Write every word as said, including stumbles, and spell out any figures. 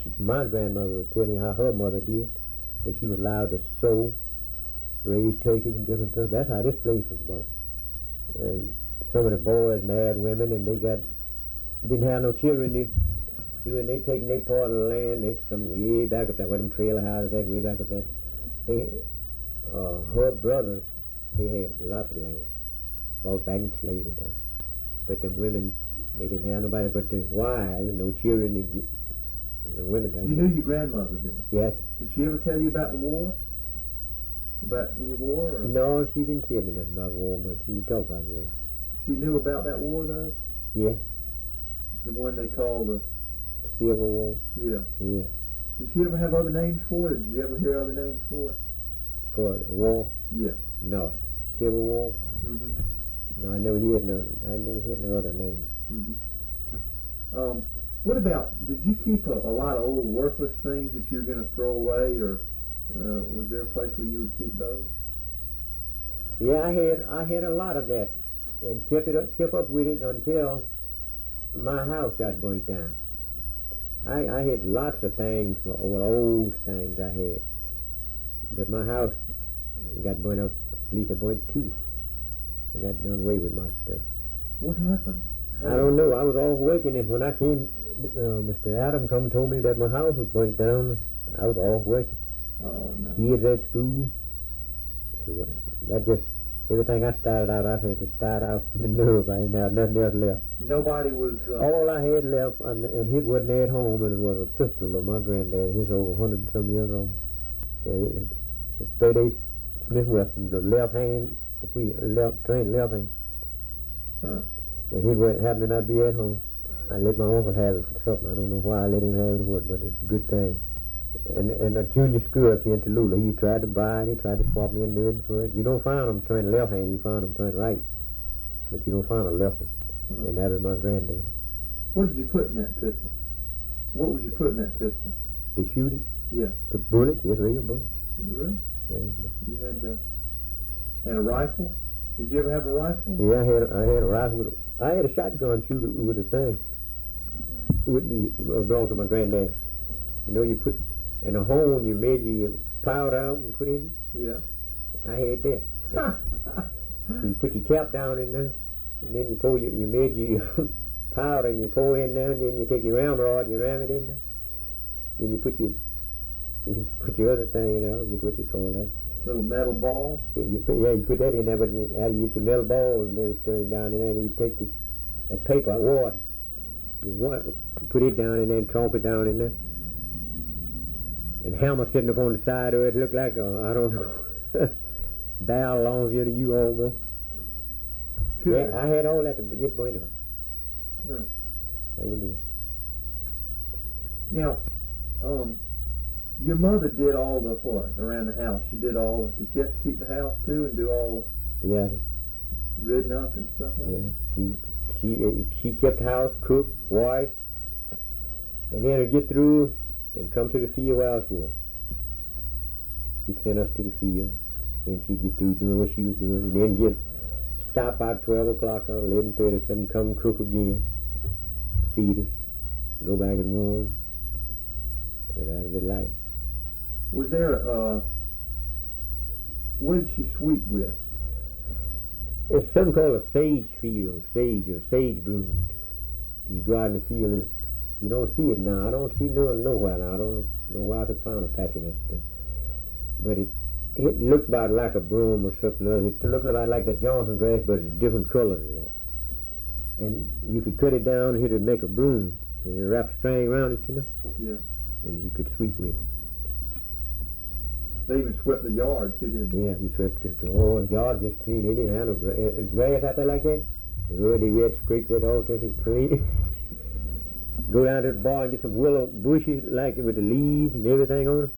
she, my grandmother would tell me how her mother did, that she was allowed to sow, raise turkeys and different stuff. That's how this place was bought. And some of the boys married women, and they got didn't have no children. They doing they taking their part of the land. They some way back up there, where them trailer houses at, way back up there. They, uh, her brothers, they had lots of land, bought back in slavery time. But the women, they didn't have nobody but the wives, no children to get. The women. You knew your grandmother, didn't you? Yes. Did she ever tell you about the war? About any war? Or? No, she didn't tell me nothing about war much. She didn't talk about war. She knew about that war, though? Yeah. The one they call the... Civil War? Yeah. Yeah. Did she ever have other names for it? Did you ever hear other names for it? For the war? Yeah. No. Civil War? Mm-hmm. No, I never heard no, I never heard no other name. Mm-hmm. Um, what about, did you keep a, a lot of old worthless things that you were going to throw away, or uh, was there a place where you would keep those? Yeah, I had I had a lot of that, and kept it up, kept up with it until my house got burnt down. I, I had lots of things, old, old things I had, but my house got burnt up. At least I burnt two. I got done away with my stuff. What happened? How I don't know. I was all working, and when I came, uh, Mister Adam come and told me that my house was burnt down. I was all working. Oh, no. Kids at school. So uh, that just, everything I started out, I had to start out from the nerve. I didn't have nothing else left. Nobody was... Uh, All I had left, and, and it wasn't at home, and it was a pistol of my granddad. He's over a hundred and some years old. And it, it's thirty-eight Smith Wesson, the left hand, wheel, left train, left hand. huh. And he went, happened to not be at home. I let my uncle have it for something. I don't know why I let him have it or what, but it's a good thing. And and a junior school up here in Tallulah, he tried to buy it, he tried to swap me into it for it. You don't find them turn left hand, you find them turn right. But you don't find a left one. Uh-huh. And that is my granddad. What did you put in that pistol? What would you put in that pistol? To shoot it? Yeah. The bullets, yes, real bullets. Really? Yeah, You had uh, and a rifle? Did you ever have a rifle? yeah, I had I had a rifle with a, I had a shotgun shooter with a thing. With me, uh, belonged to my granddad. You know, you put in a hole, you made your powder out and put in it. Yeah. I had that. You put your cap down in there, and then you pour your, you made your powder and you pour in there, and then you take your ramrod and you ram it in there. Then you put your you put your other thing in there. I don't get what you call that. Little metal ball? Yeah, you put, yeah, you put that in there, but you, after you get your metal ball and everything down in there, and you take the, that paper, water, you want, put it down in there and tromp it down in there. And hammer sitting up on the side of it, looked like a, I don't know, barrel long view to you almost. Good. Yeah, I had all that to get burnt up. Huh. That would do. Now, um, your mother did all the what around the house? She did all. Did she have to keep the house too and do all Yeah, the ridding up and stuff like yeah. that? She she she kept the house, cooked, washed, and then to get through, then come to the field where I was. She'd send us to the field, then she'd get through doing what she was doing, and then get stop about twelve o'clock or eleven thirty or something, come cook again, feed us, go back and warm. So that was the life. Was there uh, what did she sweep with? It's something called a sage field, sage or sage broom. You go out in the field, it's, you don't see it now. I don't see no nowhere now. I don't know where I could find a patch of that stuff. But it it looked about like a broom or something else. It looked about like the Johnson grass, but it's different colors than that. And you could cut it down here to make a broom. And you wrap a string around it, you know, Yeah. and you could sweep with it. They even swept the yard too, didn't they? Yeah, we swept this. Oh, the yard just clean. They didn't have no gra- uh, grass out there like that. Oh, they had to scrape that all just clean. Go down to the bar and get some willow bushes like with the leaves and everything on them.